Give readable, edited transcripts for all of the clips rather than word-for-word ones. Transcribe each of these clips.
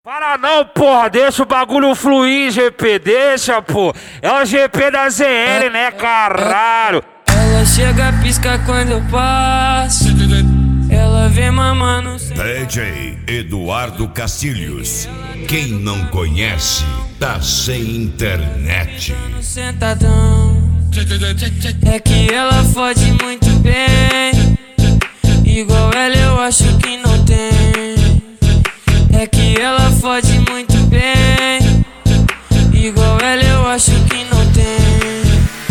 Para não, porra, deixa o bagulho fluir, GP, deixa, pô. É o GP da ZL, né, caralho? Ela chega, pisca quando eu passo. Ela vem mamando. DJ Eduardo Castilhos. Quem não conhece, tá sem internet. Sentadão. É que ela fode muito bem. Igual ela eu acho que não tem. É que ela fode muito bem. Igual ela eu acho que não tem.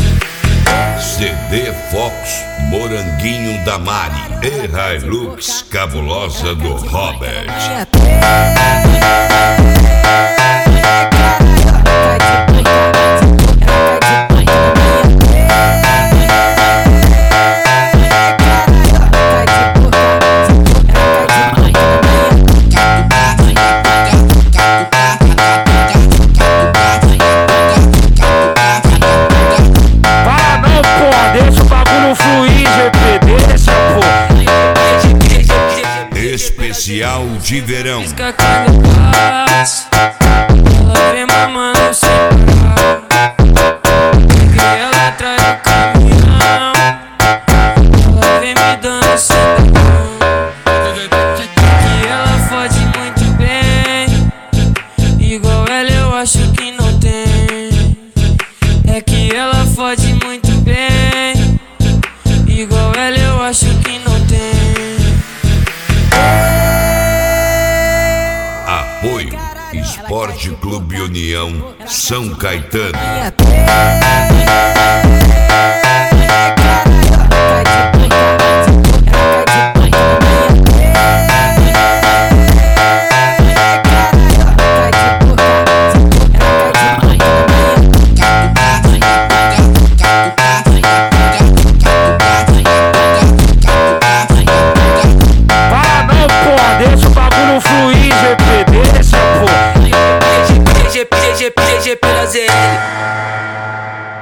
CD Fox, Moranguinho da Mari e Hilux Cabulosa do Robert. Especial de verão. Pisca quando eu passo. Ela vem mamando sem parar. Peguei ela atrás do caminhão. Ela vem me dando sentadão. E ela fode muito bem. Igual ela eu acho que não tem. É que ela fode muito bem. Igual ela eu acho que não tem. Apoio Esporte Clube União São Caetano. GP da ZL.